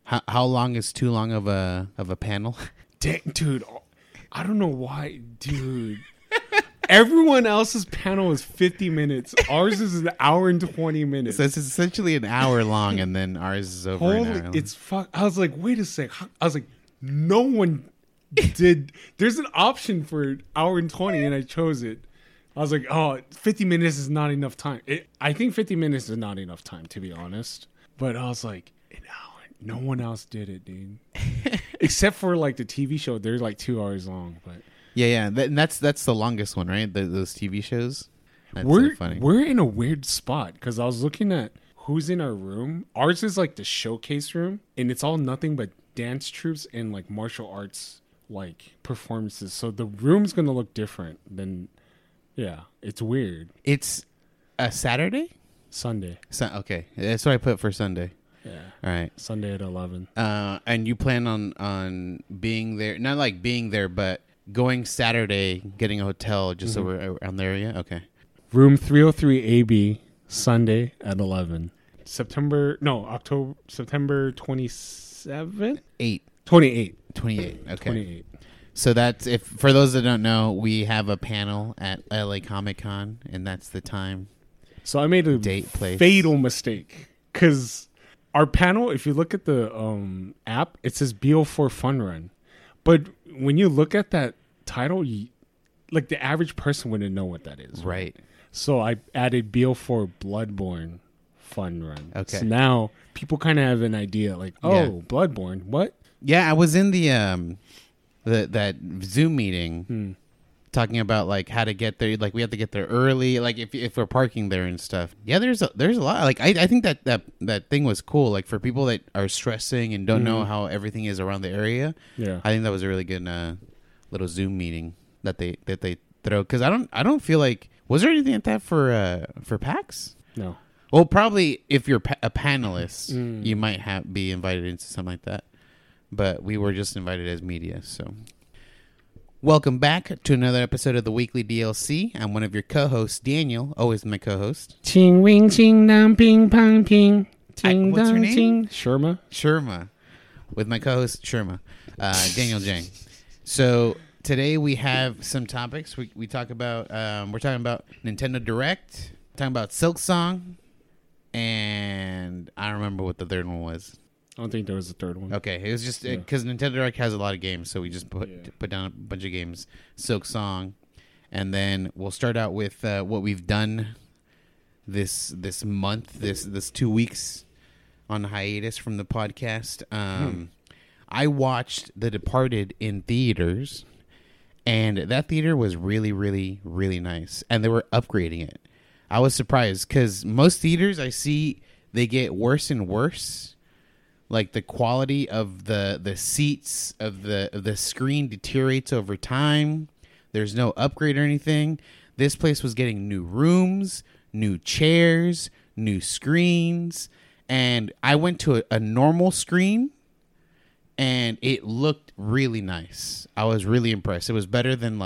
How long is too long of a panel? Dang, dude, I don't know why, dude. Everyone else's panel is 50 minutes. Ours is an hour and 20 minutes. So it's essentially an hour long, and then ours is over an hour long. It's fuck. I was like, wait a sec. I was like, no one did. There's an option for hour and 20, and I chose it. I was like, oh, 50 minutes is not enough time. I think 50 minutes is not enough time, to be honest. But I was like, an hour. No one else did it, dude. Except for like the TV show. They're like 2 hours long, but. Yeah. That's the longest one, right? Those TV shows. That's so funny. We're in a weird spot because I was looking at who's in our room. Ours is like the showcase room, and it's all nothing but dance troupes and like martial arts like performances. So the room's gonna look different than. Yeah, it's weird. It's a Saturday, Sunday. Okay, that's what I put for Sunday. Yeah. All right. Sunday at 11. And you plan on being there? Not like being there, but. Going Saturday, getting a hotel just over around the area? Okay. Room 303 AB, Sunday at 11. September 27th? 28. Okay. 28. So that's, for those that don't know, we have a panel at LA Comic Con, and that's the time. So I made a date, place. Fatal mistake. Because our panel, if you look at the app, it says BO4 Fun Run. But when you look at that title, like the average person wouldn't know what that is. Right. So I added BO4 Bloodborne Fun Run. Okay. So now people kind of have an idea like, Bloodborne, what? Yeah, I was in that Zoom meeting talking about like how to get there. Like we have to get there early. Like if we're parking there and stuff. Yeah, there's a lot. Like I think that thing was cool. Like for people that are stressing and don't know how everything is around the area. Yeah, I think that was a really good little Zoom meeting that they throw. Because I don't feel like, was there anything like that for PAX? No. Well, probably if you're a panelist, you might be invited into something like that. But we were just invited as media, so. Welcome back to another episode of the Weekly DLC. I'm one of your co-hosts, Daniel, always my co-host. Ching wing ching dang ping pong ping. Ting What's her name? Sherma. With my co-host, Sherma. Daniel Jang. So today we have some topics. We talk about, we're talking about Nintendo Direct, talking about Silk Song, and I don't remember what the third one was. I don't think there was a third one. Okay, it was just because Nintendo Direct has a lot of games, so we just put down a bunch of games. Silk Song, and then we'll start out with what we've done this month, this 2 weeks on hiatus from the podcast. I watched The Departed in theaters, and that theater was really, really, really nice, and they were upgrading it. I was surprised because most theaters I see they get worse and worse. Like the quality of the seats of the screen deteriorates over time. There's no upgrade or anything. This place was getting new rooms, new chairs, new screens, and I went to a normal screen, and it looked really nice. I was really impressed. It was better than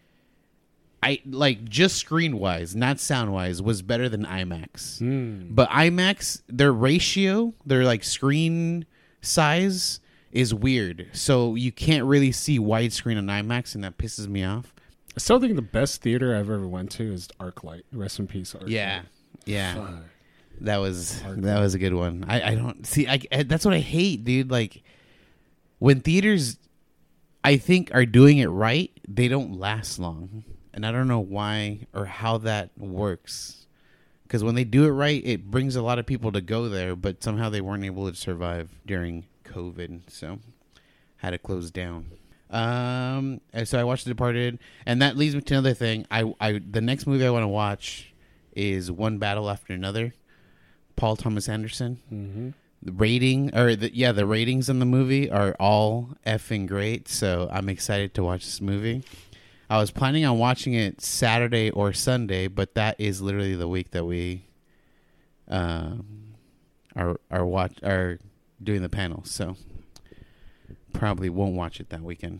just screen wise, not sound wise, was better than IMAX. But IMAX, their ratio, their like screen size is weird. So you can't really see widescreen on IMAX, and that pisses me off. I still think the best theater I've ever went to is ArcLight. Rest in peace, ArcLight. Yeah. Fuck. That was a good one. I don't see. That's what I hate, dude. Like when theaters, I think, are doing it right, they don't last long. And I don't know why or how that works. Because when they do it right, it brings a lot of people to go there, but somehow they weren't able to survive during COVID, so had to close down. And so I watched The Departed, and that leads me to another thing. The next movie I want to watch is One Battle After Another, Paul Thomas Anderson. Mm-hmm. The ratings on the movie are all effing great, so I'm excited to watch this movie. I was planning on watching it Saturday or Sunday, but that is literally the week that we are doing the panel, so probably won't watch it that weekend.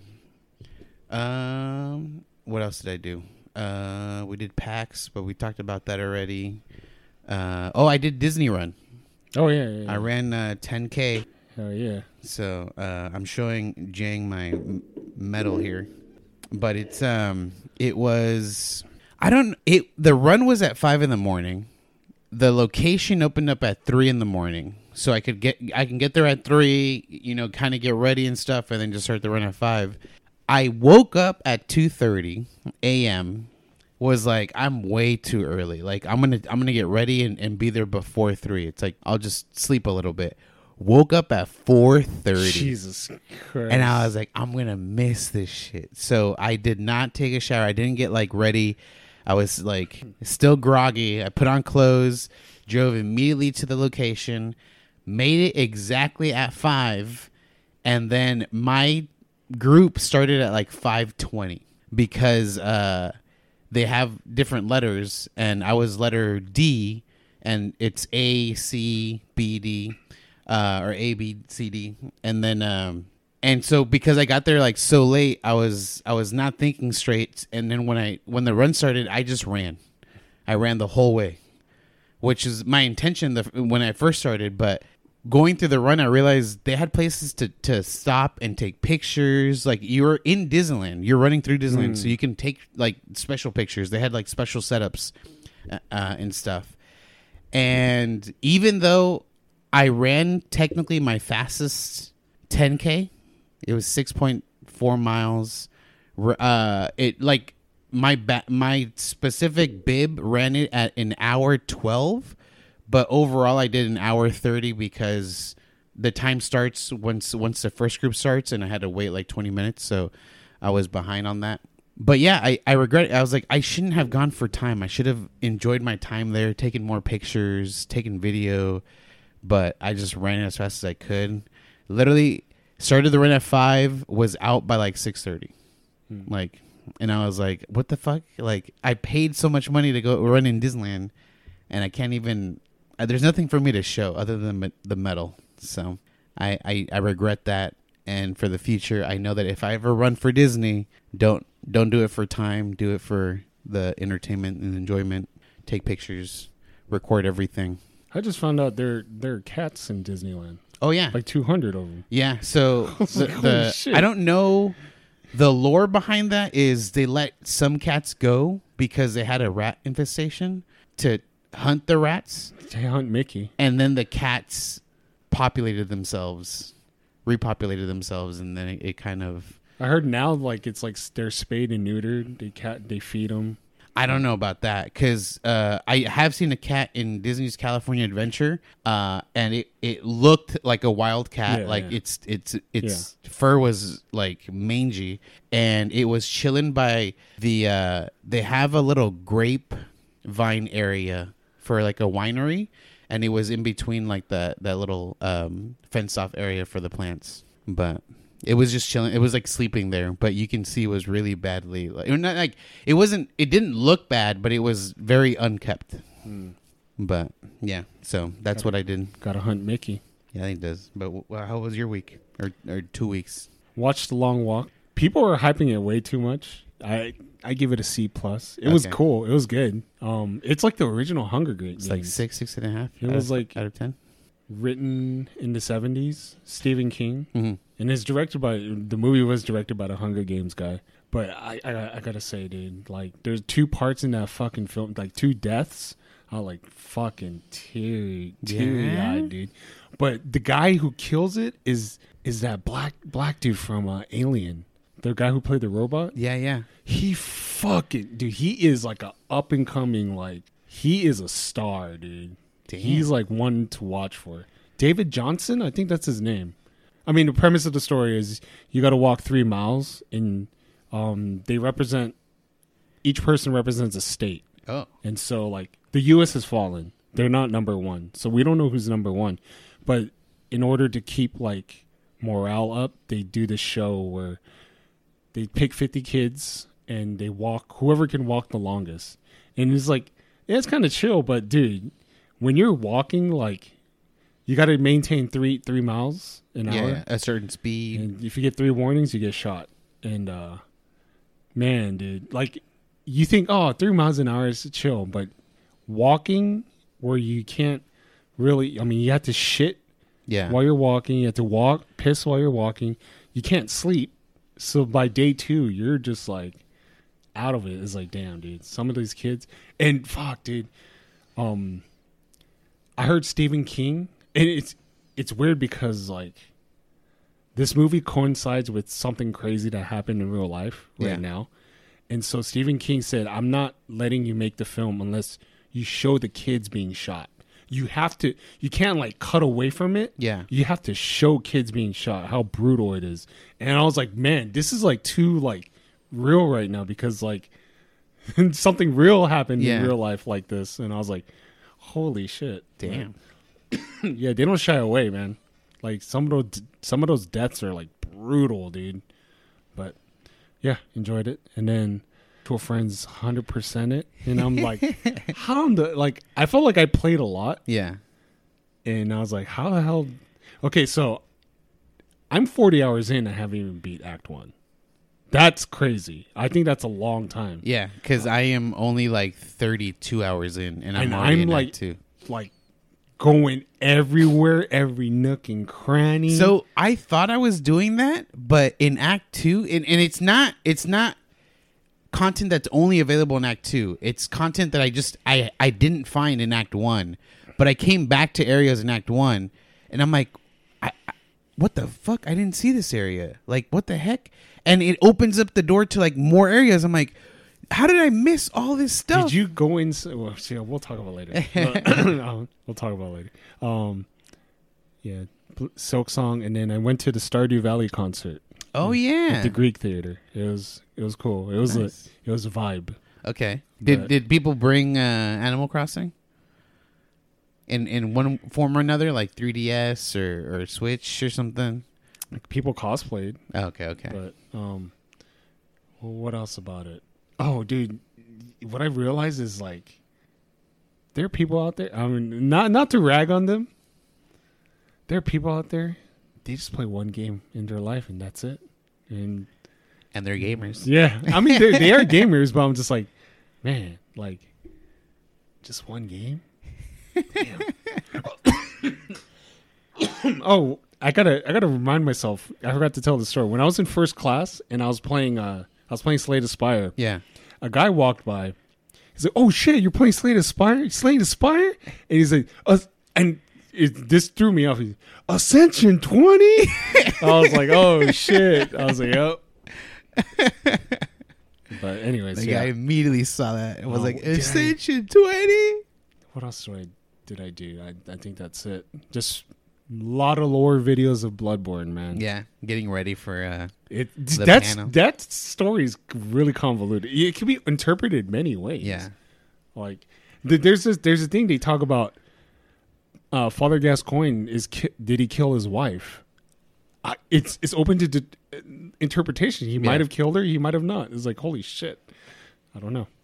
What else did I do? We did PAX, but we talked about that already. I did Disney Run. Oh yeah. I ran 10K. Hell yeah. So I'm showing Jang my medal here, but it was the run was at 5 a.m. The location opened up at 3 a.m. So I can get there at 3, kind of get ready and stuff, and then just start the run at 5. I woke up at 2:30 a.m. Was like, I'm way too early. Like I'm gonna get ready and be there before 3. It's like I'll just sleep a little bit. Woke up at 4:30. Jesus Christ. And I was like, I'm gonna miss this shit. So I did not take a shower. I didn't get like ready. I was like still groggy. I put on clothes, drove immediately to the location, made it exactly at 5, and then my group started at like 5:20 because they have different letters, and I was letter D, and it's A, C, B, D, or A, B, C, D, and then and so because I got there like so late, I was not thinking straight, and then when the run started, I just ran. I ran the whole way, which is my intention when I first started, but going through the run, I realized they had places to stop and take pictures. Like, you're in Disneyland, you're running through Disneyland, so you can take like special pictures. They had like special setups and stuff. And even though I ran technically my fastest 10K, it was 6.4 miles. It like my specific bib ran it at an hour 12. But overall, I did an hour 30 because the time starts once the first group starts, and I had to wait like 20 minutes, so I was behind on that. But yeah, I regret it. I was like, I shouldn't have gone for time. I should have enjoyed my time there, taken more pictures, taken video, but I just ran it as fast as I could. Literally started the run at 5, was out by like 6:30. Like, and I was like, what the fuck? Like, I paid so much money to go run in Disneyland, and I can't even... There's nothing for me to show other than the medal. So I regret that. And for the future, I know that if I ever run for Disney, don't do it for time. Do it for the entertainment and enjoyment. Take pictures, record everything. I just found out there are cats in Disneyland. Oh, yeah. Like 200 of them. Yeah. So shit. I don't know. The lore behind that is they let some cats go because they had a rat infestation to hunt the rats. They hunt Mickey. And then the cats repopulated themselves, and then it kind of... I heard now, like, it's like they're spayed and neutered. They feed them. I don't know about that, because I have seen a cat in Disney's California Adventure, and it looked like a wild cat. Its fur was like mangy, and it was chilling by the... they have a little grapevine area for like a winery, and it was in between like that little fenced off area for the plants. But it was just chilling. It was like sleeping there, but you can see it was really badly it didn't look bad, but it was very unkept. But yeah, so that's what I did. Gotta hunt Mickey. Yeah, he does. But how was your week or 2 weeks? Watched The Long Walk. People are hyping it way too much. I give it a C+. It was cool. It was good. It's like the original Hunger Games. It's like 6.5. It was like out of 10. Written in the 70s, Stephen King, mm-hmm. and the movie was directed by the Hunger Games guy. But I gotta say, dude, like, there's 2 parts in that fucking film, like 2 deaths. I was like fucking teary-eyed, dude. But the guy who kills it is that black dude from Alien. The guy who played the robot? Yeah. He fucking... Dude, he is like a up-and-coming, like... He is a star, dude. Damn. He's like one to watch for. David Johnson? I think that's his name. I mean, the premise of the story is you got to walk 3 miles, and they represent... Each person represents a state. Oh. And so, like, the U.S. has fallen. They're not number 1. So we don't know who's number 1. But in order to keep, like, morale up, they do this show where... They pick 50 kids, and they walk, whoever can walk the longest. And it's like, yeah, it's kind of chill, but dude, when you're walking, like, you got to maintain 3 miles an hour. Yeah, a certain speed. And if you get 3 warnings, you get shot. And, man, dude, like, you think, 3 miles an hour is chill, but walking where you can't really, I mean, you have to shit Yeah. while you're walking. You have to piss while you're walking. You can't sleep. So by day 2, you're just like out of it. It's like, damn, dude. Some of these kids, and fuck, dude. I heard Stephen King, and it's weird because like this movie coincides with something crazy that happened in real life right now. And so Stephen King said, I'm not letting you make the film unless you show the kids being shot. You can't like cut away from it. Yeah. You have to show kids being shot, how brutal it is. And I was like, man, this is like too like real right now because like something real happened in real life like this. And I was like, holy shit. Damn. Yeah, they don't shy away, man. Like some of those deaths are like brutal, dude. But yeah, enjoyed it. And then to a friend's 100% it, and I'm like, I felt like I played a lot. Yeah. And I was like, how the hell? Okay, so I'm 40 hours in. I haven't even beat Act 1. That's crazy. I think that's a long time. Yeah, because I am only like 32 hours in, and I'm already in like, Act 2. Like going everywhere, every nook and cranny. So I thought I was doing that, but in Act 2, and it's not content that's only available in Act 2. It's content that I didn't find in Act 1, but I came back to areas in Act 1, and I'm like, what the fuck? I didn't see this area. Like, what the heck? And it opens up the door to like more areas. I'm like, how did I miss all this stuff? Did you go in? Well, see, we'll talk about it later. We'll talk about it later. Yeah, Silk Song, and then I went to the Stardew Valley concert. Oh yeah, at the Greek Theater. It was cool. It was nice. it was a vibe. Okay. Did people bring Animal Crossing? In one form or another, like 3DS or Switch or something? Like people cosplayed. Oh, okay. But well, what else about it? Oh, dude, what I realized is like there are people out there. I mean, not to rag on them. There are people out there. They just play one game in their life and that's it. And they're gamers. Yeah, I mean they are gamers, but I'm just like, man, like just one game. Damn. Oh, I gotta remind myself. I forgot to tell the story. When I was in first class and I was playing Slay the Spire. Yeah. A guy walked by. He's like, "Oh shit, you're playing Slay the Spire? Slaying the Spire?" And he's like, this threw me off. He's, Ascension 20? I was like, "Oh shit!" I was like, "Yep." But anyways, the guy immediately saw that and was like, Ascension 20. What else did I do? I think that's it. Just a lot of lore videos of Bloodborne, man. Yeah, getting ready for that story is really convoluted. It can be interpreted many ways. Yeah, like there's a thing they talk about. Father Gascoigne did he kill his wife? It's open to interpretation. He might have killed her. He might have not. It's like, holy shit. I don't know.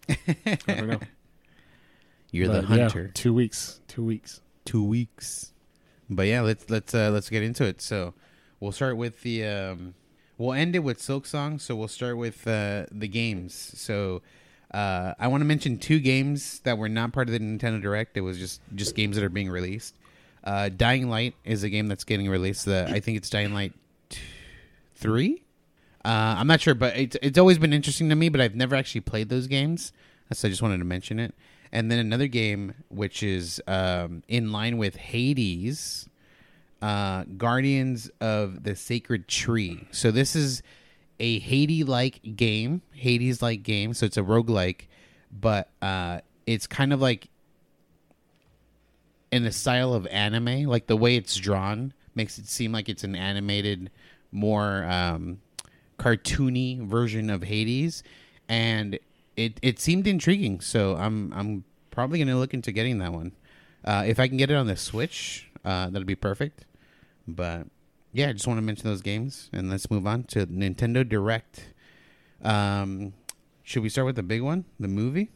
You're the hunter. Yeah, 2 weeks. 2 weeks. But yeah, let's get into it. So we'll start with we'll end it with Silk Song. So we'll start with the games. So I want to mention 2 games that were not part of the Nintendo Direct. It was just games that are being released. Dying Light is a game that's getting released. I think it's Dying Light 3. I'm not sure, but it's always been interesting to me, but I've never actually played those games. So I just wanted to mention it. And then another game, which is in line with Hades, Guardians of the Sacred Tree. So this is a Hades-like game. So it's a roguelike, but it's kind of like in the style of anime. Like the way it's drawn makes it seem like it's an animated, more cartoony version of Hades. And it seemed intriguing, so I'm probably gonna look into getting that one. If I can get it on the Switch, that'd be perfect. But yeah, I just want to mention those games, and let's move on to Nintendo Direct. Should we start with the big one, the movie?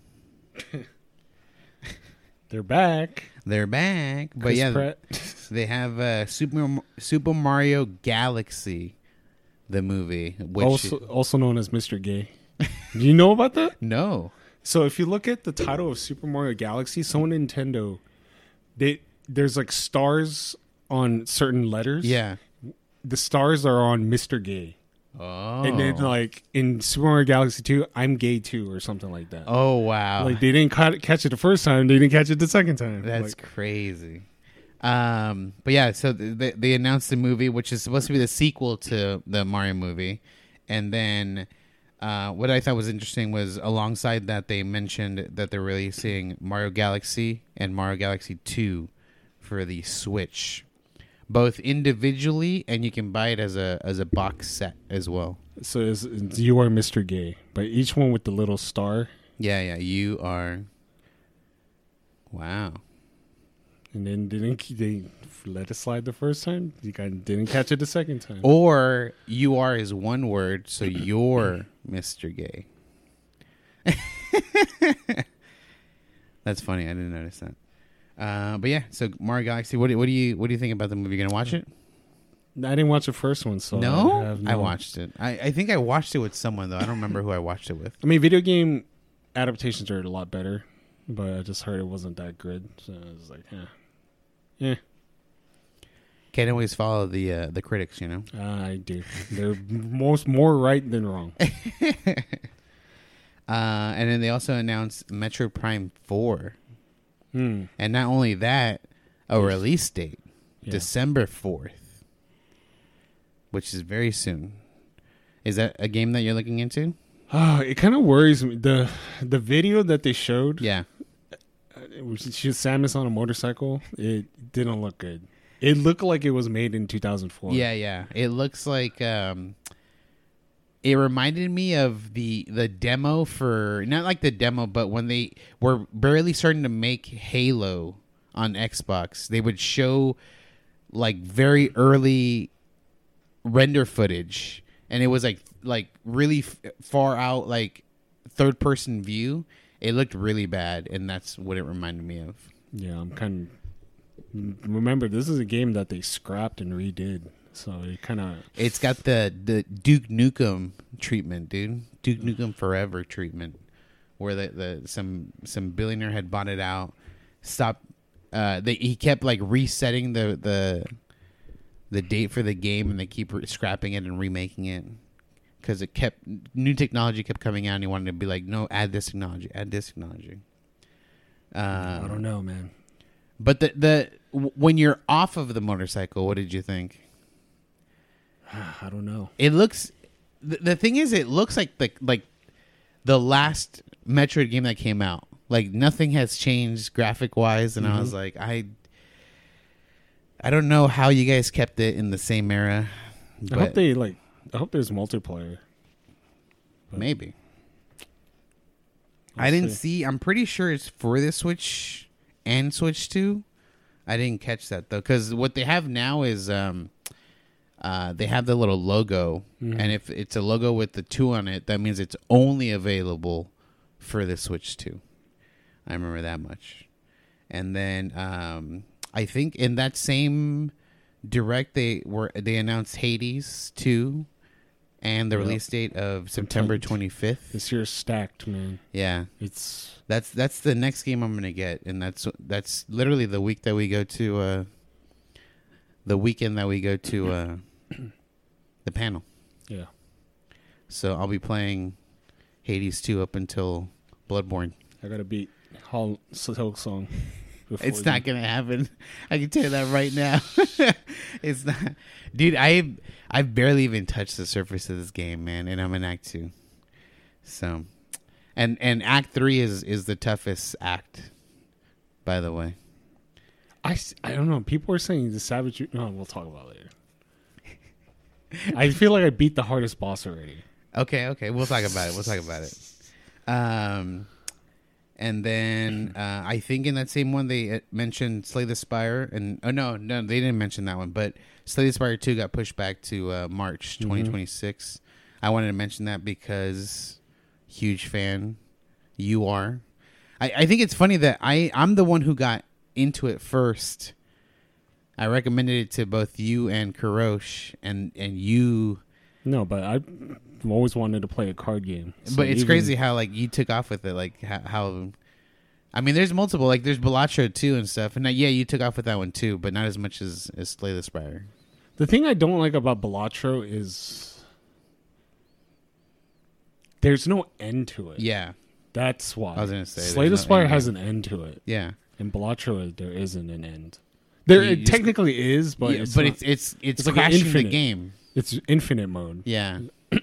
They're back. But Chris yeah, Pratt. They have Super Mario Galaxy, the movie, which also known as Mr. Gay. Do you know about that? No. So if you look at the title of Super Mario Galaxy, Nintendo, there's like stars on certain letters. Yeah. The stars are on Mr. Gay. Oh. And then, like, in Super Mario Galaxy 2, I'm gay too, or something like that. Oh, wow. Like, they didn't catch it the first time. They didn't catch it the second time. That's like, crazy. But yeah, so they announced the movie, which is supposed to be the sequel to the Mario movie. And then what I thought was interesting was alongside that, they mentioned that they're releasing Mario Galaxy and Mario Galaxy 2 for the Switch. Both individually, and you can buy it as a box set as well. So it's You Are Mr. Gay, but each one with the little star. Yeah, you are. Wow. And then they let it slide the first time? You didn't catch it the second time. Or you are is one word, so you're Mr. Gay. That's funny. I didn't notice that. But yeah, so Mario Galaxy. What do you think about the movie? You gonna watch it? I didn't watch the first one, so no. I watched it. I think I watched it with someone though. I don't remember who I watched it with. I mean, video game adaptations are a lot better, but I just heard it wasn't that good, so I was like, yeah. Can't always follow the critics, you know. I do. They're more right than wrong. And then they also announced Metro Prime 4. And not only that, a release date, December 4th, which is very soon. Is that a game that you're looking into? It kind of worries me. The video that they showed, she was Samus on a motorcycle. It didn't look good. It looked like it was made in 2004. Yeah. It looks like it reminded me of the demo for, not like the demo, but when they were barely starting to make Halo on Xbox, they would show like very early render footage, and it was like really far out, like third person view. It looked really bad, and that's what it reminded me of. Yeah, I'm kind of. Remember, this is a game that they scrapped and redid, so it kind of. It's got the Duke Nukem treatment, dude. Duke Nukem Forever treatment, where some billionaire had bought it out, stopped. He kept like resetting the date for the game, and they keep scrapping it and remaking it because new technology kept coming out, and he wanted to be like, no, add this technology. I don't know, man. But when you're off of the motorcycle, what did you think? I don't know. It looks. The thing is, it looks like the last Metroid game that came out. Like nothing has changed graphic wise, and I was like, I don't know how you guys kept it in the same era. I hope there's multiplayer. But maybe. I didn't see. I'm pretty sure it's for the Switch and Switch 2. I didn't catch that though, because what they have now is they have the little logo, and if it's a logo with the 2 on it, that means it's only available for the Switch 2. I remember that much. And then I think in that same direct they announced Hades 2 and the release date of September 25th. This year's stacked, man. Yeah. That's the next game I'm going to get, and that's literally the week that we go to the weekend that we go to the panel. Yeah. So I'll be playing Hades 2 up until Bloodborne. I got to beat Silk Song. It's not going to happen. I can tell you that right now. It's not. Dude, I've barely even touched the surface of this game, man, and I'm in Act 2. So, and Act 3 is the toughest act, by the way. I don't know. People are saying the Savage... No, we'll talk about it later. I feel like I beat the hardest boss already. Okay. We'll talk about it. And then I think in that same one they mentioned Slay the Spire, and no, they didn't mention that one. But Slay the Spire 2 got pushed back to March 2026. I wanted to mention that because huge fan, you are. I think it's funny that I'm the one who got into it first. I recommended it to both you and Kurosh, and you. No, but I've always wanted to play a card game. So but it's crazy how like you took off with it, like how I mean, there's multiple. Like, there's Balatro too and stuff. And yeah, you took off with that one too, but not as much as Slay the Spire. The thing I don't like about Balatro is there's no end to it. Yeah. That's why. I was going to say. Slay the Spire has an end to it. Yeah. In Balatro, there isn't an end. It technically is, but yeah, it's like crashing the game. It's infinite mode. Yeah.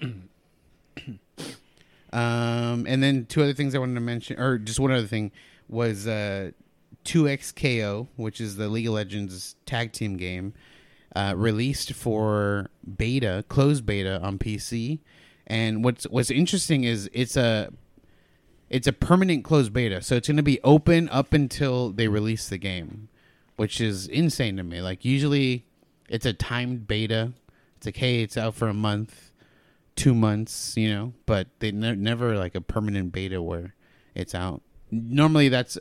And then two other things I wanted to mention, or just one other thing, was 2XKO, which is the League of Legends tag team game, released for beta, closed beta on PC. And what's interesting is it's a permanent closed beta, so it's going to be open up until they release the game, which is insane to me. Like, usually it's a timed beta. It's like, hey, it's out for a month, 2 months, but they never like a permanent beta where it's out. Normally that's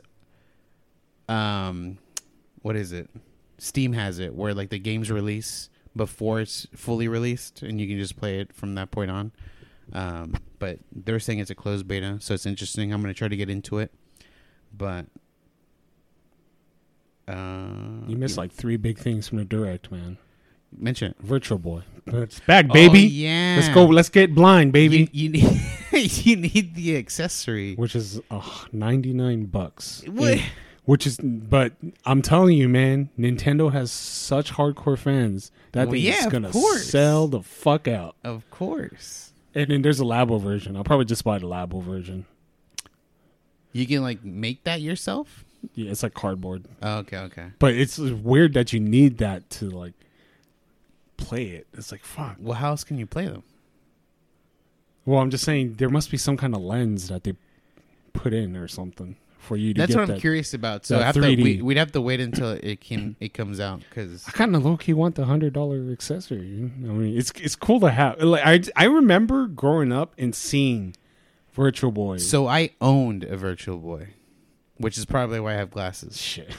what is it? Steam has it where like the game's release before it's fully released and you can just play it from that point on. But they're saying it's a closed beta, so it's interesting. I'm going to try to get into it. But you missed like 3 big things from the Direct, man. Mention it. Virtual Boy. It's back, baby. Oh, yeah. Let's go. Let's get blind, baby. You need, you need the accessory. Which is $99. What? But I'm telling you, man, Nintendo has such hardcore fans. That thing is going to sell the fuck out. Of course. And then there's a Labo version. I'll probably just buy the Labo version. You can like make that yourself? Yeah, it's like cardboard. Oh, okay. But it's weird that you need that to like play it. It's like, fuck. Well, how else can you play them? Well, I'm just saying there must be some kind of lens that they put in or something for you to That's get what I'm curious about. So we'd have to wait until it comes out because I kind of low key want the $100 accessory. I mean, it's cool to have. Like I remember growing up and seeing Virtual Boy. So I owned a Virtual Boy, which is probably why I have glasses. Shit.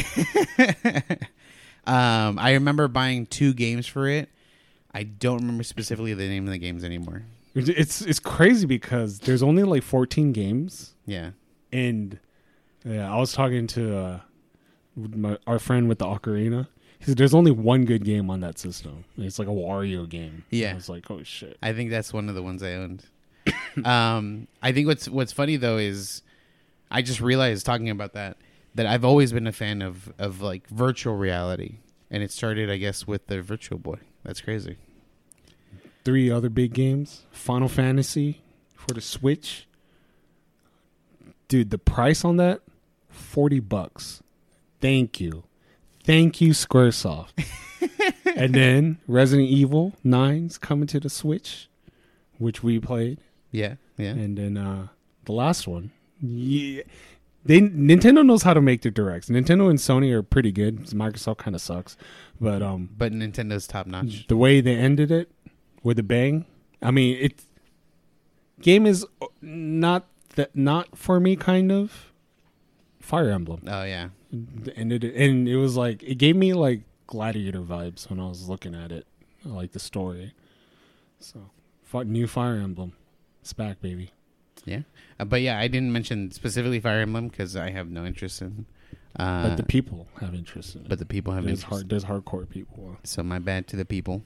I remember buying 2 games for it. I don't remember specifically the name of the games anymore. It's crazy because there's only like 14 games. Yeah. And I was talking to our friend with the Ocarina. He said there's only one good game on that system. It's like a Wario game. Yeah. I was like, oh shit. I think that's one of the ones I owned. I think what's funny though is I just realized talking about that I've always been a fan of like virtual reality, and it started, I guess, with the Virtual Boy. That's crazy. 3 other big games: Final Fantasy for the Switch. Dude, the price on that $40. Thank you, Squaresoft. And then Resident Evil 9's coming to the Switch, which we played. Yeah. And then the last one. Yeah. Nintendo knows how to make their directs. Nintendo and Sony are pretty good. Microsoft kind of sucks, but Nintendo's top notch. The way they ended it with a bang. I mean, game is not for me. Kind of Fire Emblem. Oh yeah, and it was like it gave me like Gladiator vibes when I was looking at it. I like the story. So new Fire Emblem, it's back, baby. Yeah. But yeah, I didn't mention specifically Fire Emblem because I have no interest in. But the people have interest in it. But the people have interest. There's hardcore people. So my bad to the people.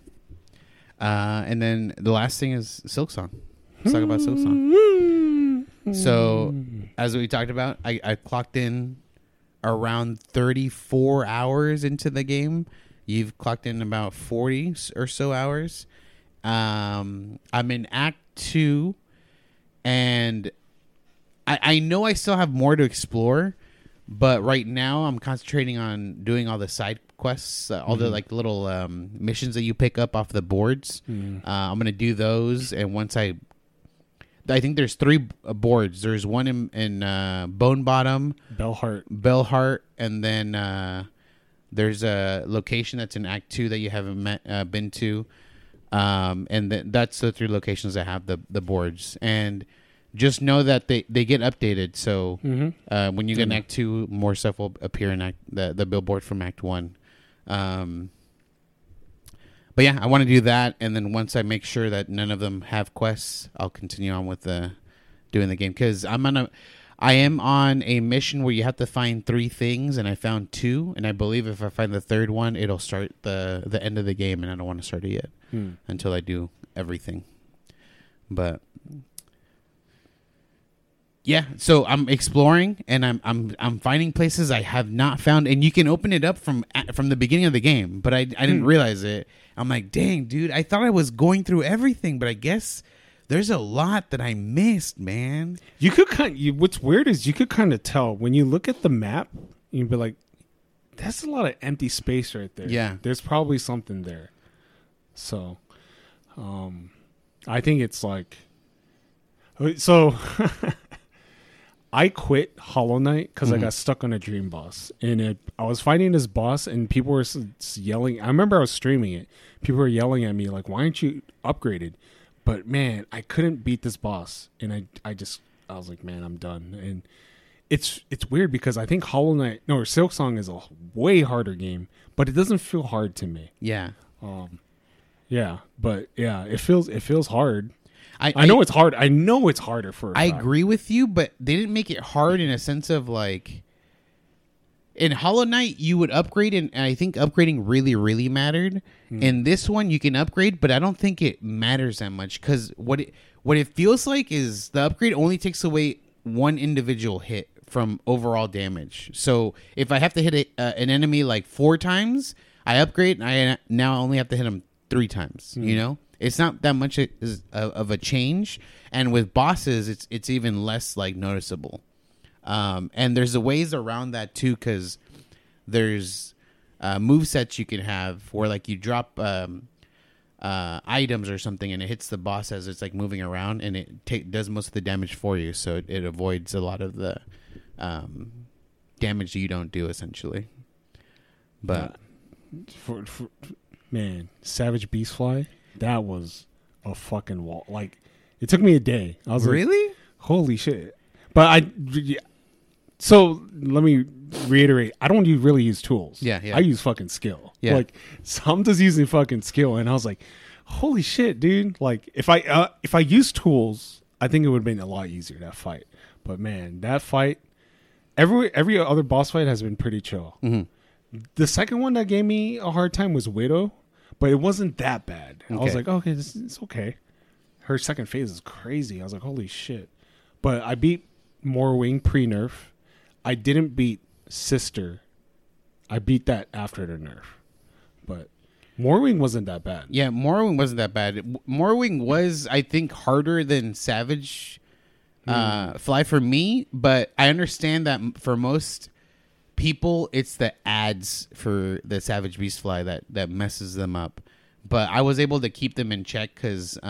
And then the last thing is Silksong. Let's talk about Silksong. So as we talked about, I clocked in around 34 hours into the game. You've clocked in about 40 or so hours. I'm in Act 2. And I know I still have more to explore, but right now I'm concentrating on doing all the side quests, all the like little missions that you pick up off the boards. I'm gonna do those, and once I think there's 3 boards. There's one in Bone Bottom, Bellheart, and then there's a location that's in Act 2 that you haven't been to. And that's the 3 locations that have the boards. And just know that they get updated. So when you get in Act 2, more stuff will appear in the billboard from Act 1. But yeah, I want to do that. And then once I make sure that none of them have quests, I'll continue on with doing the game. Because I'm I am on a mission where you have to find 3 things, and I found 2, and I believe if I find the third one, it'll start the end of the game, and I don't want to start it yet until I do everything. But yeah, so I'm exploring, and I'm finding places I have not found, and you can open it up from the beginning of the game, but I didn't realize it. I'm like, dang, dude, I thought I was going through everything, but I guess there's a lot that I missed, man. You could what's weird is you could kind of tell when you look at the map, you'd be like, that's a lot of empty space right there. Yeah. There's probably something there. So, I think it's like, so I quit Hollow Knight because I got stuck on a dream boss, and I was fighting this boss, and people were yelling. I remember I was streaming it. People were yelling at me like, why aren't you upgraded? But man, I couldn't beat this boss, and I was like, man, I'm done. And it's weird because I think Silksong is a way harder game, but it doesn't feel hard to me. Yeah. Yeah, but yeah, it feels hard. I know it's hard. I know it's harder for. I agree with you, but they didn't make it hard in a sense of like. In Hollow Knight, you would upgrade, and I think upgrading really, really mattered. In this one, you can upgrade, but I don't think it matters that much because what it feels like is the upgrade only takes away one individual hit from overall damage. So if I have to hit an enemy like 4 times, I upgrade, and I now only have to hit them 3 times. You know, it's not that much of a change, and with bosses, it's even less like noticeable. And there's a ways around that too, because there's movesets you can have where like you drop items or something, and it hits the boss as it's like moving around, and it does most of the damage for you, so it avoids a lot of the damage that you don't do essentially. But for man, Savage Beastfly, that was a fucking wall. Like, it took me a day. I was really like, holy shit. But so let me reiterate, I don't really use tools. Yeah. I use fucking skill. Yeah. Like, so I'm just using fucking skill, and I was like, holy shit, dude. Like, if I use tools, I think it would have been a lot easier, that fight. But man, that fight, every other boss fight has been pretty chill. Mm-hmm. The second one that gave me a hard time was Widow, but it wasn't that bad. Okay. I was like, okay, it's okay. Her second phase is crazy. I was like, holy shit. But I beat Morrowind pre-nerf. I didn't beat Sister. I beat that after the nerf. But Morrowind wasn't that bad. Yeah, Morrowind wasn't that bad. Morrowind was, I think, harder than Savage Fly for me, but I understand that for most people, it's the ads for the Savage Beastfly that messes them up. But I was able to keep them in check because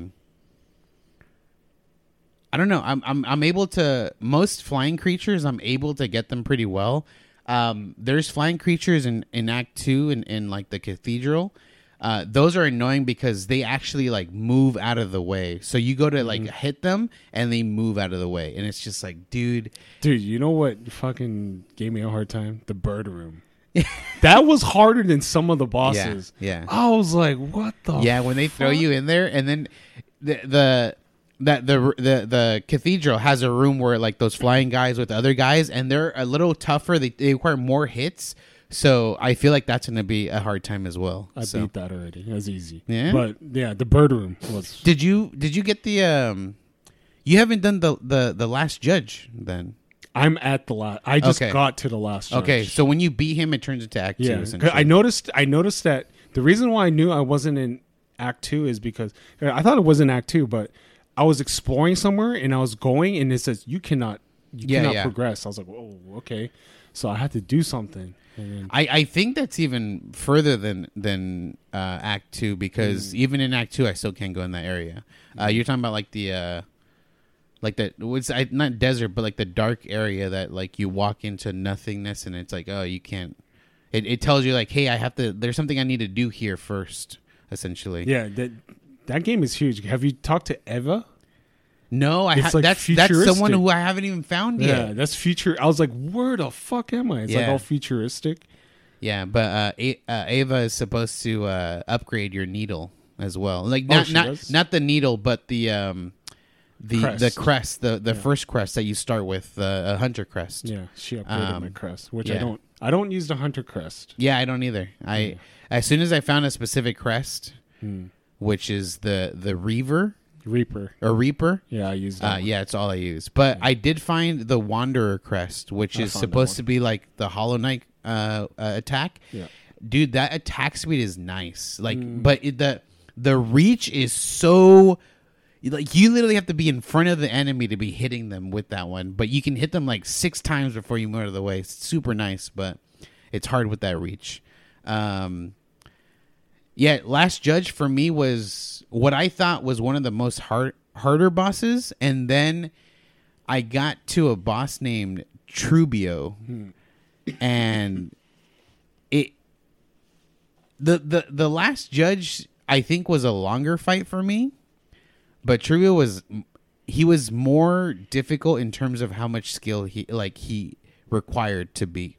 I don't know. I'm able to, most flying creatures, I'm able to get them pretty well. There's flying creatures in Act 2 in like the cathedral. Those are annoying because they actually like move out of the way. So you go to like hit them and they move out of the way. And it's just like, dude, you know what fucking gave me a hard time? The bird room. That was harder than some of the bosses. Yeah. I was like, what the Yeah, when they throw you in there, and then the cathedral has a room where like those flying guys with the other guys, and they're a little tougher. They require more hits, so I feel like that's going to be a hard time as well. I beat that already. It was easy. Yeah, but yeah, the bird room was. Did you get the? You haven't done the last judge then. I'm at the last. I just got to the last judge. Okay, so when you beat him, it turns into Act 2. Essentially. I noticed that the reason why I knew I wasn't in Act 2 is because I thought it was in Act 2, but I was exploring somewhere and I was going, and it says you cannot progress. I was like, whoa, okay. So I had to do something. I think that's even further than Act 2 because even in Act 2 I still can't go in that area. You're talking about like the not desert, but like the dark area that like you walk into nothingness, and it's like, oh, you can't. It tells you like, hey, there's something I need to do here first, essentially. Yeah, that game is huge. Have you talked to Eva? No, that's someone who I haven't even found yet. Yeah, that's future. I was like, where the fuck am I? It's like all futuristic. Yeah, but Eva is supposed to upgrade your needle as well. Like not the needle, but the the crest, the first crest that you start with, a hunter crest. Yeah, she upgraded my crest, which yeah. I don't use the hunter crest. Yeah, I don't either. As soon as I found a specific crest, which is the Reaper. Yeah, I use that. Yeah, it's all I use. But I did find the Wanderer crest, which is supposed to be like the Hollow Knight attack. Yeah. Dude, that attack speed is nice. Like, but the reach is so, like, you literally have to be in front of the enemy to be hitting them with that one. But you can hit them like 6 times before you move out of the way. It's super nice, but it's hard with that reach. Yeah, Last Judge for me was what I thought was one of the most harder bosses, and then I got to a boss named Trubio, and the Last Judge I think was a longer fight for me, but Trubio was more difficult in terms of how much skill he required to beat.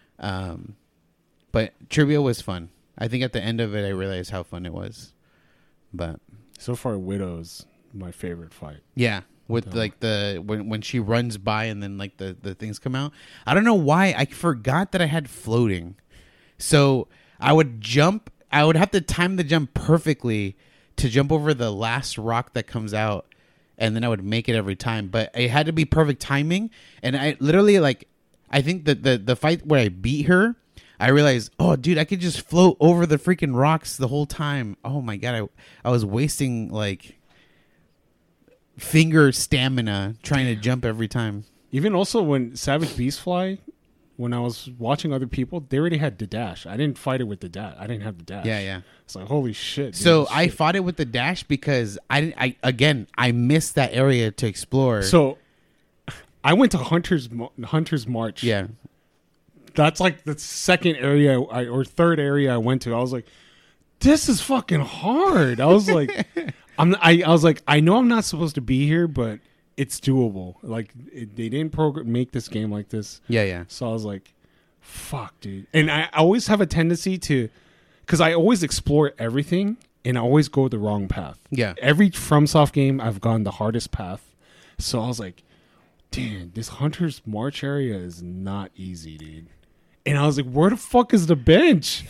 But Trubio was fun. I think at the end of it, I realized how fun it was. But so far, Widow's my favorite fight. Yeah, with like when she runs by and then like the things come out. I don't know why I forgot that I had floating, so I would jump. I would have to time the jump perfectly to jump over the last rock that comes out, and then I would make it every time. But it had to be perfect timing, and I literally I think that the fight where I beat her, I realized, oh, dude, I could just float over the freaking rocks the whole time. Oh, my God. I was wasting, like, finger stamina trying to jump every time. Even also when Savage Beast Fly, when I was watching other people, they already had the dash. I didn't fight it with the dash. I didn't have the dash. Yeah. It's like, holy shit. Dude, so I fought it with the dash because I missed that area to explore. So I went to Hunter's March. Yeah. That's like the second area or third area I went to. I was like, this is fucking hard. I was like, I was like, I know I'm not supposed to be here, but it's doable. Like they didn't make this game like this. Yeah. So I was like, fuck, dude. And I always have a tendency to, because I always explore everything and I always go the wrong path. Yeah. Every FromSoft game, I've gone the hardest path. So I was like, damn, this Hunter's March area is not easy, dude. And I was like, where the fuck is the bench?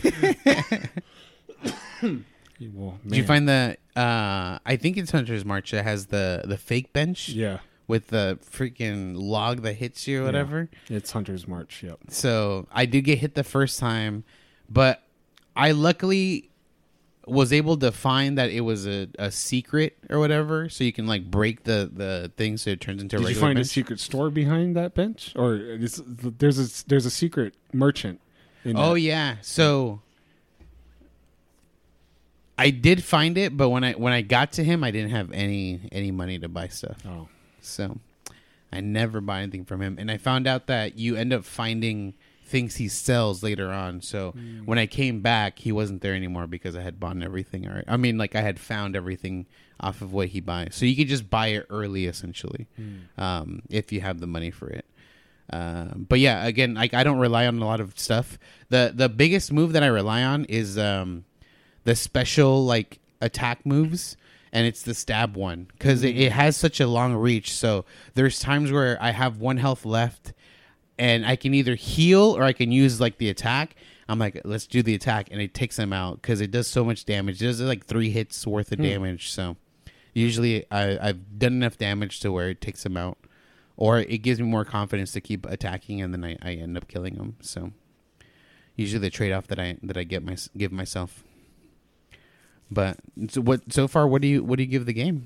Well, did you find the I think it's Hunter's March that has the fake bench? Yeah. With the freaking log that hits you or whatever. Yeah. It's Hunter's March, yep. So I did get hit the first time, but I luckily was able to find that it was a secret or whatever, so you can like break the thing so it turns into a regular bench. Did you find a secret store behind that bench? Or there's a secret merchant in that? Yeah. So I did find it, but when I got to him, I didn't have any money to buy stuff. Oh. So I never buy anything from him. And I found out that you end up finding things he sells later on. So when I came back, he wasn't there anymore because I had bought everything. I mean, like I had found everything off of what he buys. So you could just buy it early, essentially, if you have the money for it. But yeah, again, like I don't rely on a lot of stuff. The biggest move that I rely on is the special like attack moves. And it's the stab one because it has such a long reach. So there's times where I have 1 health left and I can either heal or I can use like the attack. I'm like, let's do the attack. And it takes them out because it does so much damage. It does like 3 hits worth of damage. So usually I've done enough damage to where it takes them out. Or it gives me more confidence to keep attacking and then I end up killing them. So usually the trade-off that I give myself. But so far, what do you give the game?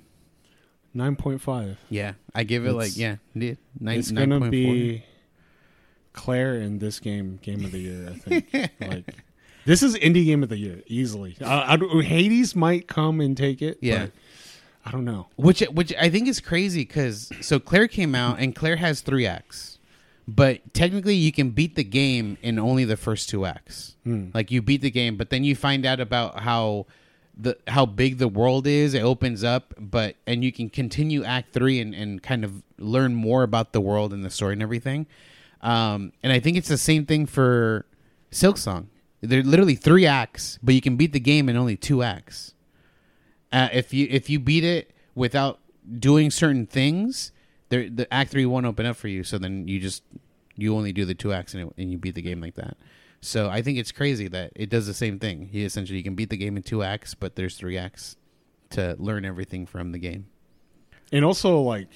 9.5. Yeah, I give it 9. It's gonna be Claire in this game of the year. I think like this is indie game of the year easily. Hades might come and take it. Yeah, but I don't know. Which I think is crazy because Claire came out and Claire has 3 acts. But technically, you can beat the game in only the first 2 acts. Like you beat the game, but then you find out about how big the world is. It opens up, and you can continue Act 3 and kind of learn more about the world and the story and everything. And I think it's the same thing for Silksong. They're literally 3 acts, but you can beat the game in only 2 acts. If you beat it without doing certain things, the Act 3 won't open up for you. So then you only do the 2 acts and you beat the game like that. So I think it's crazy that it does the same thing. You can beat the game in 2 acts, but there's 3 acts to learn everything from the game. And also, like,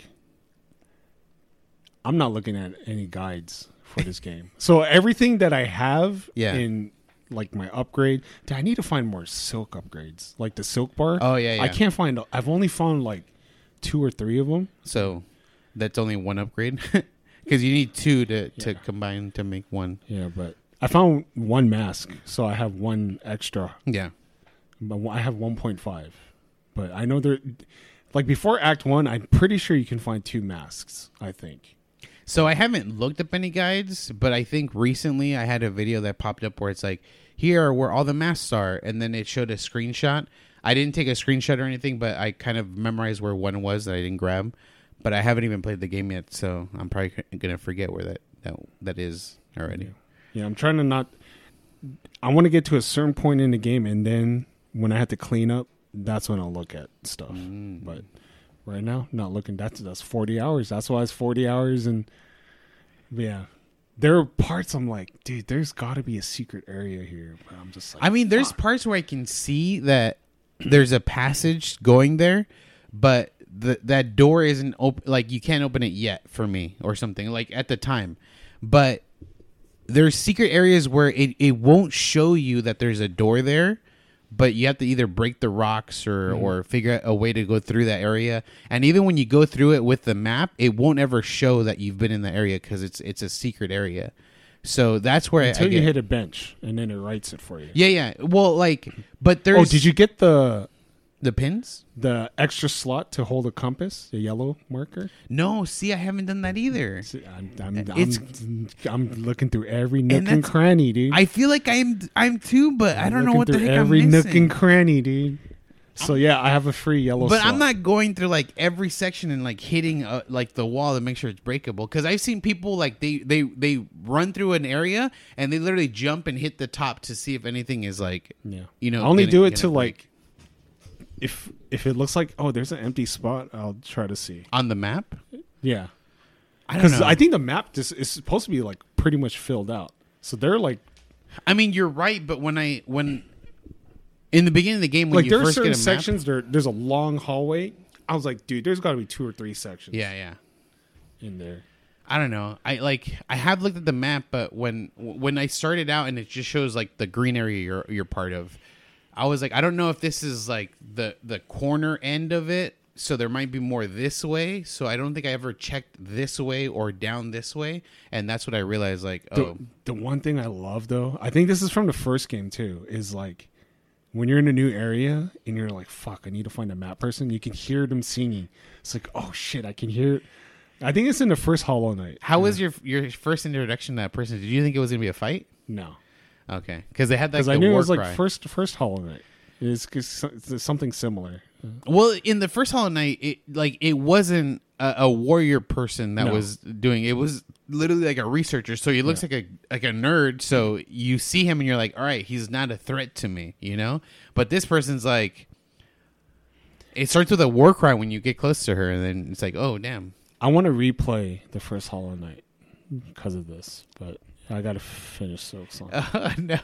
I'm not looking at any guides for this game. So everything that I have in, like, my upgrade, I need to find more silk upgrades. Like the silk bar. Oh, yeah. I can't find, I've only found, like, 2 or 3 of them. So that's only 1 upgrade? Because you need 2 to combine to make 1. Yeah, but I found 1 mask, so I have 1 extra. Yeah. But I have 1.5. But I know like before Act 1, I'm pretty sure you can find 2 masks, I think. So I haven't looked up any guides, but I think recently I had a video that popped up where it's like, here are where all the masks are, and then it showed a screenshot. I didn't take a screenshot or anything, but I kind of memorized where one was that I didn't grab. But I haven't even played the game yet, so I'm probably going to forget where that is already. Yeah, I'm trying to not... I want to get to a certain point in the game, and then when I have to clean up, that's when I'll look at stuff. But right now, not looking. That's 40 hours. That's why it's 40 hours. And yeah, there are parts I'm like, dude, there's got to be a secret area here. But I'm just like, I mean, there's parts where I can see that there's a passage going there, but that door isn't open. Like, you can't open it yet for me or something, like, at the time. But there's secret areas where it won't show you that there's a door there, but you have to either break the rocks or figure out a way to go through that area. And even when you go through it with the map, it won't ever show that you've been in the area because it's a secret area. So that's where until you hit a bench and then it writes it for you. Yeah. Well, like, but there's... Oh, did you get the pins? The extra slot to hold a compass, the yellow marker? No, see, I haven't done that either. See, I'm looking through every nook and cranny, dude. I feel like I'm too, but I don't know what the heck I'm missing. Every nook and cranny, dude. So yeah, I have a free yellow slot. But I'm not going through like every section and like hitting like the wall to make sure it's breakable. Because I've seen people like they run through an area and they literally jump and hit the top to see if anything is like, you know. I only do it to like, if it looks like, oh, there's an empty spot, I'll try to see. On the map? Yeah. I don't know. I think the map just is supposed to be like pretty much filled out. So they're like... I mean, you're right, but when in the beginning of the game, when like, you there first are certain get a sections, map, there's a long hallway. I was like, dude, there's got to be 2 or 3 sections. Yeah. In there. I don't know. I have looked at the map, but when I started out and it just shows like the green area you're part of, I was like, I don't know if this is like the corner end of it, so there might be more this way. So I don't think I ever checked this way or down this way, and that's what I realized. Like, the one thing I love though, I think this is from the first game too, is like when you're in a new area and you're like, fuck, I need to find a map person. You can hear them singing. It's like, oh shit, I can hear it. I think it's in the first Hollow Knight. How was your first introduction to that person? Did you think it was gonna be a fight? No. Okay, because they had that. Because I knew it was like first Hollow Knight. It's something similar. Well, in the first Hollow Knight, it wasn't a warrior person that was doing it. It was literally like a researcher. So he looks like a nerd. So you see him and you're like, all right, he's not a threat to me, you know. But this person's like, it starts with a war cry when you get close to her, and then it's like, oh damn. I want to replay the first Hollow Knight because of this, but I got to finish Silksong. Oh, no.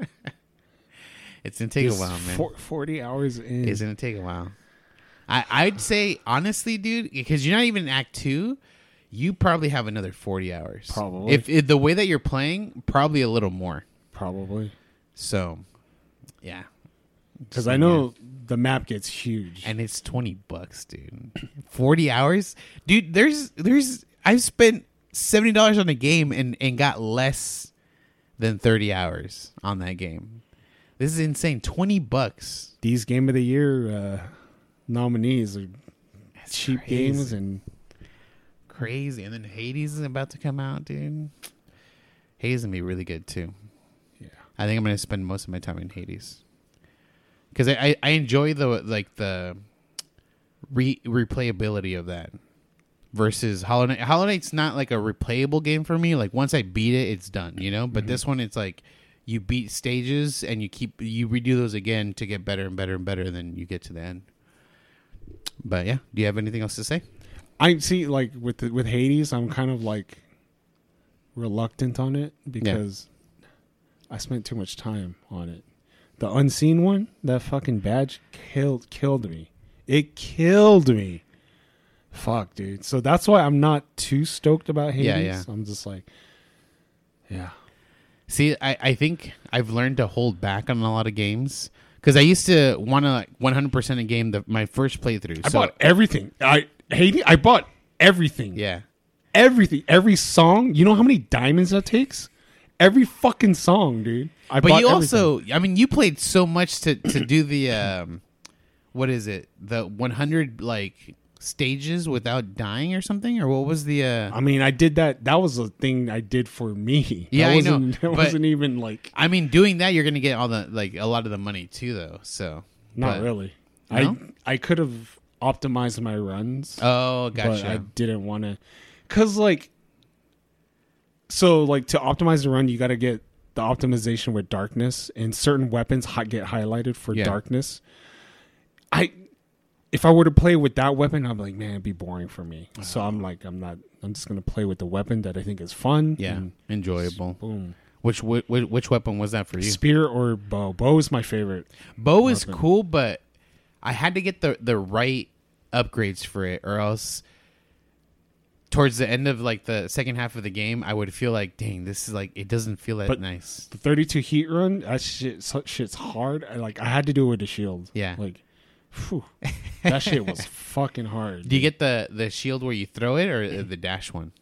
It's going to take a while, man. 40 hours in. It's going to take a while. I'd say, honestly, dude, because you're not even in Act 2, you probably have another 40 hours. Probably. If the way that you're playing, probably a little more. Probably. So, yeah. Because I know the map gets huge. And it's $20, dude. 40 hours? Dude, I've spent $70 on a game and got less than 30 hours on that game. This is insane. $20. These Game of the Year nominees are cheap crazy. games and crazy. And then Hades is about to come out, dude. Hades is gonna be really good too. Yeah, I think I'm gonna spend most of my time in Hades because I enjoy the replayability of that versus Hollow Knight. Hollow Knight's not like a replayable game for me. Like once I beat it, it's done, you know. But this one, it's like you beat stages and you redo those again to get better and better and better, and then you get to the end. But yeah, do you have anything else to say? I see, like with Hades, I'm kind of like reluctant on it because I spent too much time on it. The Unseen one, that fucking badge killed me. It killed me. Fuck, dude. So that's why I'm not too stoked about Hades. Yeah. I'm just like, yeah. See, I think I've learned to hold back on a lot of games because I used to want to like 100% a game. My first playthrough, I bought everything. I bought everything. Yeah, everything. Every song. You know how many diamonds that takes? Every fucking song, dude. But you also, I mean, you played so much to do the what is it? The 100 like stages without dying or something, or what was the? I mean, I did that. That was a thing I did for me. Yeah, I know. It wasn't even like. I mean, doing that, you're gonna get all the like a lot of the money too, though. So not really. No? I could have optimized my runs. Oh, gotcha. But I didn't want to, cause like. So like to optimize the run, you got to get the optimization with darkness, and certain weapons get highlighted for darkness. If I were to play with that weapon, I'm like, man, it'd be boring for me. So I'm like, I'm just gonna play with the weapon that I think is fun. Yeah, enjoyable. Boom. Which weapon was that for you? Spear or bow? Bow is my favorite. Bow is cool, but I had to get the right upgrades for it, or else towards the end of like the second half of the game, I would feel like, dang, this is like, it doesn't feel that nice. The 32 heat run, that shit's hard. I had to do it with the shield. Yeah, like, whew, that shit was fucking hard. Do you get the shield where you throw it, or the dash one?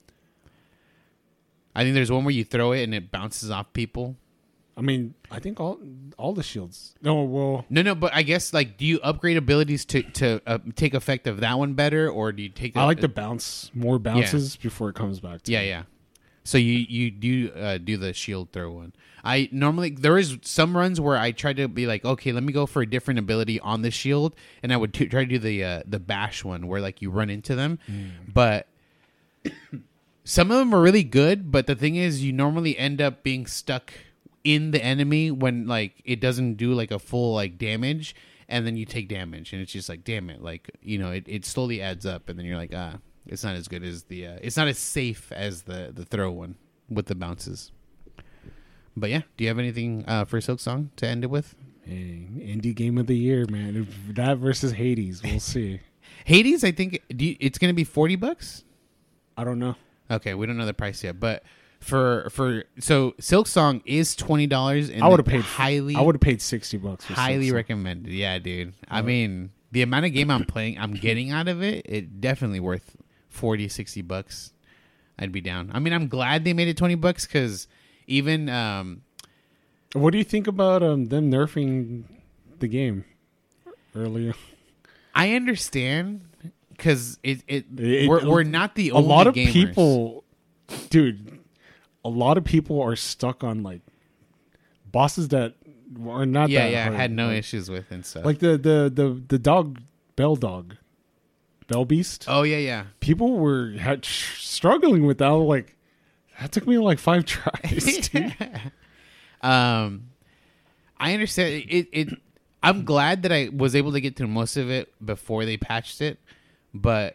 I think there's one where you throw it and it bounces off people. I mean, I think all the shields. No, well, no. But I guess like, do you upgrade abilities to take effect of that one better, or do you take? I like to bounce more bounces before it comes back. To me. So you do the shield throw one. I normally there is some runs where I try to be like, okay, let me go for a different ability on the shield, and I would try to do the bash one where like you run into them, but. Some of them are really good, but the thing is, you normally end up being stuck in the enemy when like it doesn't do like a full like damage, and then you take damage, and it's just like, damn it, like, you know, it slowly adds up, and then you're like, it's not as good as the it's not as safe as the throw one with the bounces. But yeah, do you have anything for Silksong to end it with? Hey, indie game of the year, man. That versus Hades, we'll see. Hades, I think it's gonna be $40. I don't know. Okay, we don't know the price yet, but so Silksong is $20, and I would have paid I would have paid $60. For highly recommended. Yeah, dude. I mean, the amount of game I'm getting out of it definitely worth $40-$60. I'd be down. I mean, I'm glad they made it $20 because even. What do you think about them nerfing the game earlier? I understand. Because we're not the only gamers. A lot of people, dude, a lot of people are stuck on like bosses that are not that hard. had no issues with and stuff. Like the dog, Bell Beast. Oh, yeah. People were struggling with that. Like, that took me like 5 tries, dude. I understand. I'm glad that I was able to get through most of it before they patched it. But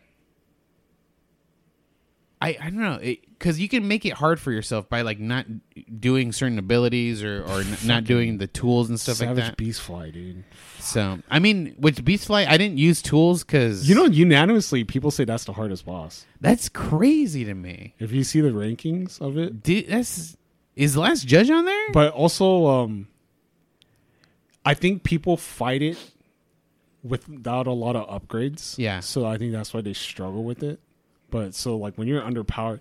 I don't know, because you can make it hard for yourself by like not doing certain abilities or not doing the tools and stuff like that. Savage Beastfly, dude. So I mean, with Beastfly, I didn't use tools because unanimously people say that's the hardest boss. That's crazy to me. If you see the rankings of it, dude, is the Last Judge on there? But also, I think people fight it without a lot of upgrades. Yeah. So I think that's why they struggle with it. But so like when you're underpowered,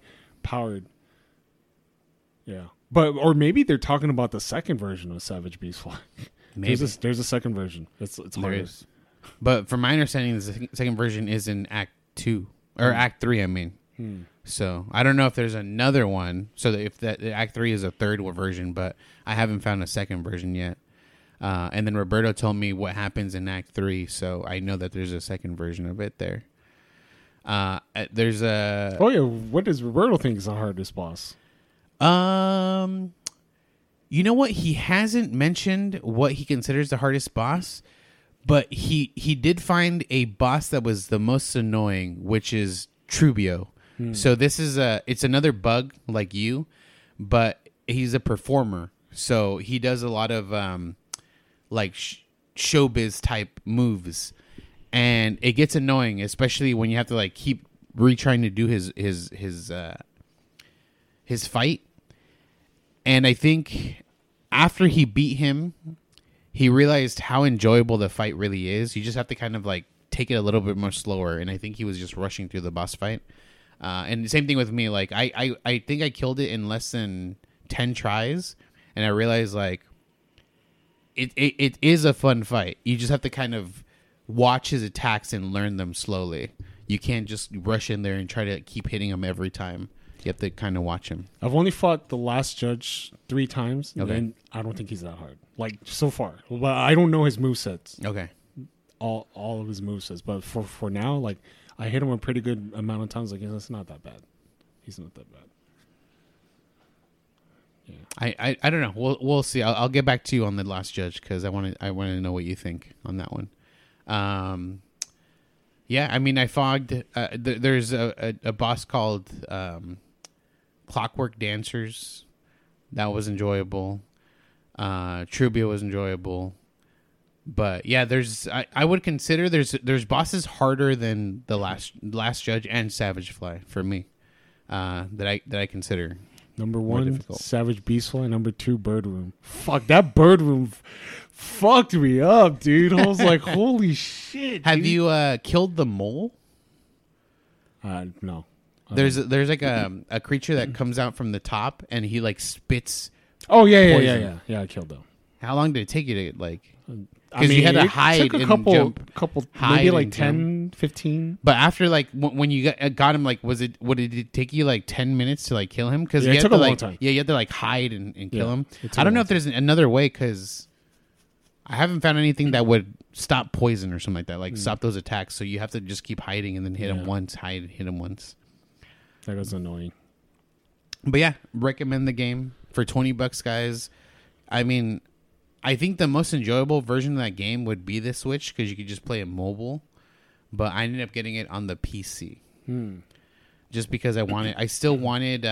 yeah. But or maybe they're talking about the second version of Savage Beastfly. Maybe there's a second version. It's harder. But from my understanding, the second version is in Act 2 or Act 3. I mean, so I don't know if there's another one. So that if that Act 3 is a third version, but I haven't found a second version yet. And then Roberto told me what happens in Act 3, so I know that there's a second version of it there. There's a... Oh, yeah. What does Roberto think is the hardest boss? You know what? He hasn't mentioned what he considers the hardest boss, But he did find a boss that was the most annoying, which is Trubio. So this is it's another bug like you, but he's a performer. So he does a lot of like showbiz type moves, and it gets annoying, especially when you have to like keep retrying to do his fight. And I think after he beat him, he realized how enjoyable the fight really is. You just have to kind of like take it a little bit more slower. And I think he was just rushing through the boss fight. And the same thing with me. Like I think I killed it in less than 10 tries. And I realized like it is a fun fight. You just have to kind of watch his attacks and learn them slowly. You can't just rush in there and try to keep hitting him every time. You have to kind of watch him. I've only fought the last judge 3 times, Okay. and I don't think he's that hard. Like, so far. But I don't know his movesets. Okay. All of his movesets. But for now, like, I hit him a pretty good amount of times. Like, it's not that bad. He's not that bad. Yeah. I don't know. We'll see. I'll get back to you on the last judge because I want to know what you think on that one. Yeah, I mean, I fogged. There's a boss called Clockwork Dancers. That was enjoyable. Trubio was enjoyable. But yeah, I would consider there's bosses harder than the last judge and Savage Fly for me. That I consider. Number 1, difficult. Savage Beastfly. Number 2, Bird Room. Fuck, that Bird Room fucked me up, dude. I was like, holy shit. Have dude. you killed the mole? No. There's like a creature that comes out from the top and he like spits. Oh, yeah. Poison. Yeah, I killed them. How long did it take you to like? I Because mean, you had to it hide took a and couple, jump. Hide maybe like and 10, 15. But after like when you got him, like would it take you like 10 minutes to like kill him? Because Yeah, it took a long time. Yeah, you had to like hide and kill Yeah, him. it took I don't a know long if there's another way because I haven't found anything that would stop poison or something like that. Like stop those attacks. So you have to just keep hiding and then hit him Yeah. once, hit him once. That was annoying. But yeah, recommend the game for $20, guys. I mean, I think the most enjoyable version of that game would be the Switch because you could just play it mobile. But I ended up getting it on the PC just because I still wanted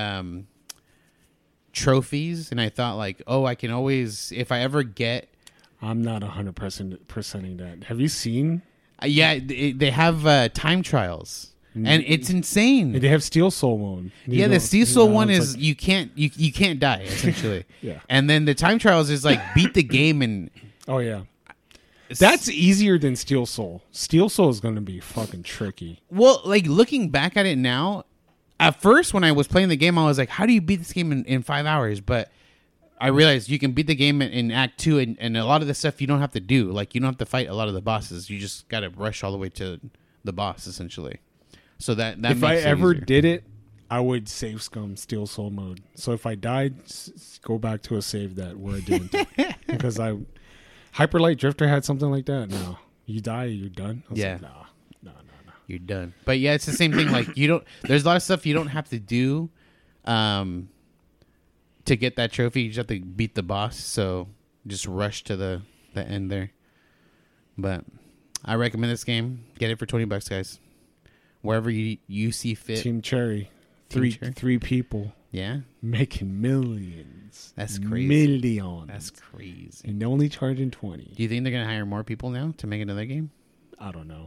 trophies, and I thought like, oh, I can always if I ever get. I'm not 100%ing that. Have you seen? Yeah, they have time trials. And it's insane. They have Steel Soul mode. Yeah, the Steel Soul one it's is you can't die essentially. Yeah. And then the time trials is like beat the game and Oh yeah, that's easier than Steel Soul. Steel Soul is going to be fucking tricky. well, like looking back at it now, at first when I was playing the game, I was like, how do you beat this game in 5 hours? But I realized you can beat the game in Act 2 and a lot of the stuff you don't have to do. Like you don't have to fight a lot of the bosses. You just got to rush all the way to the boss essentially. So that If makes I it ever easier. did it, I would save scum Steel Soul mode. So if I died, go back to a save that where I didn't. Because Hyperlight Drifter had something like that. No, you die, you're done. I was Yeah. like, no. You're done. But yeah, it's the same thing. Like there's a lot of stuff you don't have to do to get that trophy. You just have to beat the boss. So just rush to the end there. But I recommend this game. Get it for $20, guys. Wherever you see fit. Team Cherry, Team Cherry. three people Yeah, making millions. That's crazy. Millions. that's crazy. And only charging 20. Do you think they're gonna hire more people now to make another game? I don't know.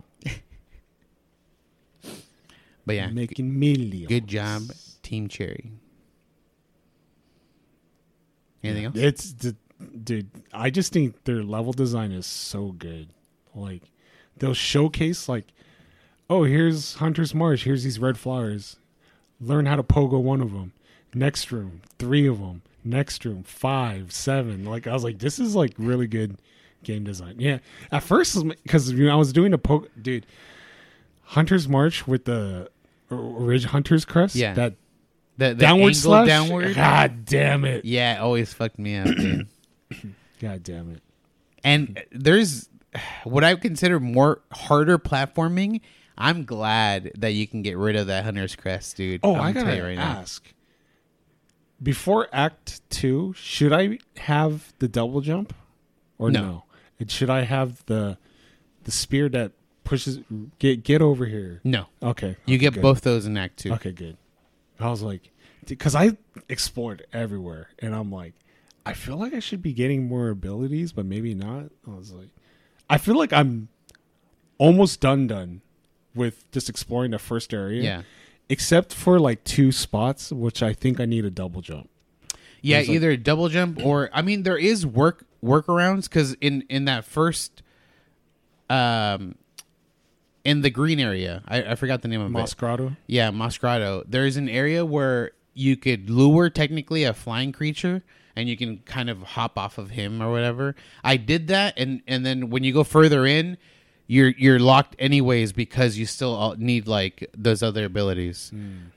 But yeah, Making millions. good job, Team Cherry. Anything else? Dude, I just think their level design is so good. Like, they'll showcase, like, oh, here's Hunter's Marsh. Here's these red flowers. Learn how to pogo one of them. Next room, 3 of them. Next room, 5, 7. Like, I was like, this is, like, really good game design. Yeah. At first, because I was doing a poke, dude, Hunter's March with the original Hunter's Crest. Yeah. That The downward angle slash. downward. God damn it. Yeah, it always fucked me up, dude. God damn it. And there's what I would consider more harder platforming. I'm glad that you can get rid of that Hunter's Crest, dude. Oh, I'm I gonna gotta tell you ask. Before Act 2, should I have the double jump or No. no? Should I have the the spear that pushes. Get over here. No. Okay. You get good. both those in Act 2. Okay, good. I was like, because I explored everywhere, and I'm like, I feel like I should be getting more abilities, but maybe not. I was like, I feel like I'm almost done with just exploring the first area. Yeah. Except for like 2 spots, which I think I need a double jump. Yeah, There's like- either a double jump or I mean there is workarounds because in that first in the green area, I forgot the name of it. Mosgrado. Yeah, Mosgrado. There's an area where you could lure technically a flying creature and you can kind of hop off of him or whatever. I did that and then when you go further in, you're locked anyways because you still need like those other abilities.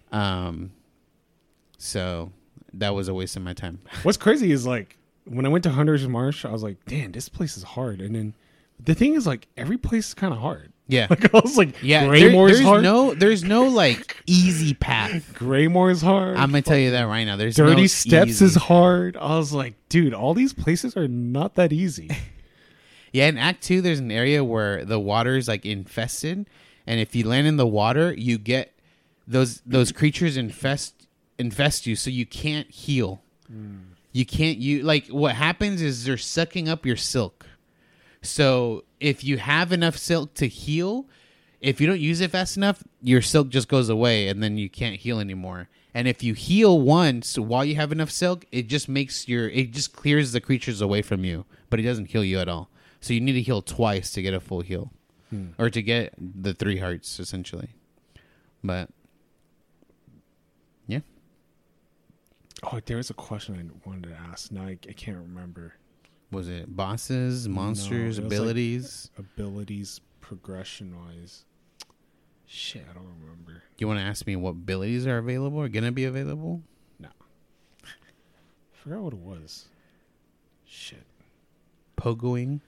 So that was a waste of my time. What's crazy is like when I went to Hunter's Marsh, I was like, damn, this place is hard. And then the thing is like every place is kind of hard. Yeah. Like I was like, Yeah, Greymoor is hard. there's no like easy path. Greymoor is hard. I'm gonna tell you that right now. There's Dirty no Steps easy. is hard. I was like, dude, all these places are not that easy. Yeah, in Act 2, there's an area where the water is like infested, and if you land in the water, you get those creatures infest you, so you can't heal. You can't like what happens is they're sucking up your silk. So if you have enough silk to heal, if you don't use it fast enough, your silk just goes away, and then you can't heal anymore. And if you heal once while you have enough silk, it just clears the creatures away from you, but it doesn't heal you at all. So you need to heal twice to get a full heal, or to get the 3 hearts essentially. But yeah, Oh, there was a question I wanted to ask. Now I can't remember. was it bosses, monsters, it was abilities? Abilities progression wise. Shit, I don't remember. You want to ask me what abilities are available or gonna be available? No. I forgot what it was. Shit. Pogoing,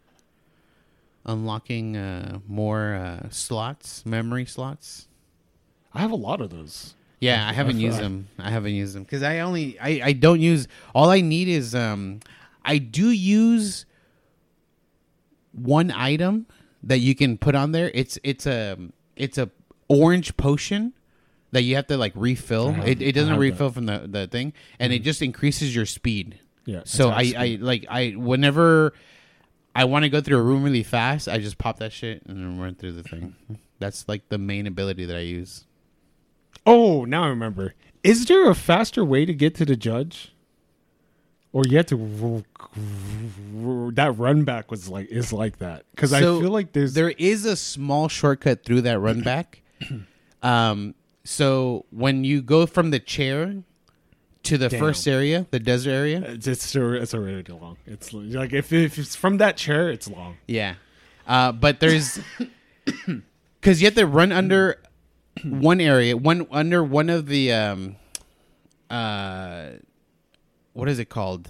unlocking more slots, memory slots. I have a lot of those. Yeah, I haven't used them. I haven't used them because I don't use. All I need is I do use one item that you can put on there. It's a orange potion that you have to like refill. It doesn't refill from the thing, and it just increases your speed. Yeah. So I whenever I want to go through a room really fast, I just pop that shit and then run through the thing. That's like the main ability that I use. Oh, now I remember. Is there a faster way to get to the judge? Or you have to that run back is like that because I feel like there is a small shortcut through that run back. So when you go from the chair to the first area, the desert area, it's already long. It's like if it's from that chair, it's long. Yeah, but there's because you have to run under one area, under one of the what is it called?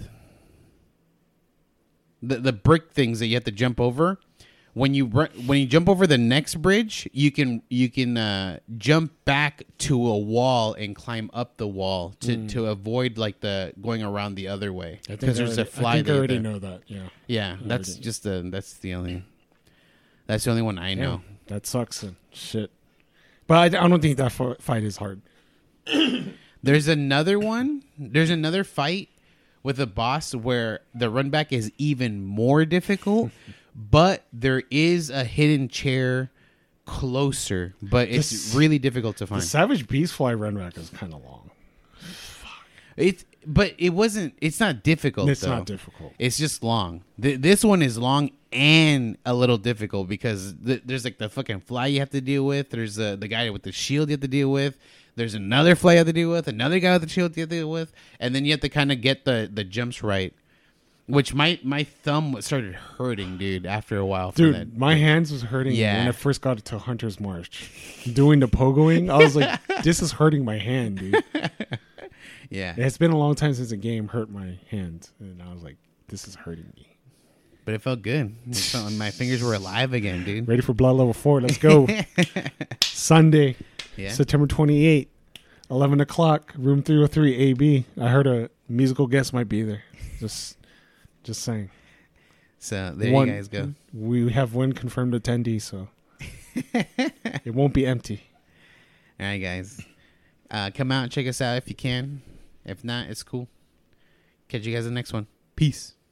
The brick things that you have to jump over. When you jump over the next bridge, you can jump back to a wall and climb up the wall to avoid like the going around the other way because there's a fly. I think I already know that. Yeah. Yeah, that's the only one I know. Yeah, that sucks. Shit. But I don't think that fight is hard. There's another one. There's another fight with a boss where the run back is even more difficult, but there is a hidden chair closer, but it's really difficult to find. The Savage Beast Fly run back is kind of long. It's not difficult. It's though. not difficult. It's just long. This one is long and a little difficult because there's like the fucking fly you have to deal with. There's the guy with the shield you have to deal with. There's another fly you have to deal with. Another guy with the shield you have to deal with. And then you have to kind of get the jumps right. Which my thumb started hurting, dude, after a while. Dude, that. my hands was hurting Yeah. when I first got to Hunter's March. Doing the pogoing, I was like, this is hurting my hand, dude. Yeah. It's been a long time since a game hurt my hand. And I was like, this is hurting me. But it felt good. My fingers were alive again, dude. Ready for Blood Level 4. Let's go. Sunday, Yeah. September 28th, 11 o'clock, room 303 AB. I heard a musical guest might be there. Just saying. So there you guys go. We have one confirmed attendee, so it won't be empty. All right, guys. Come out and check us out if you can. If not, it's cool. Catch you guys in the next one. Peace.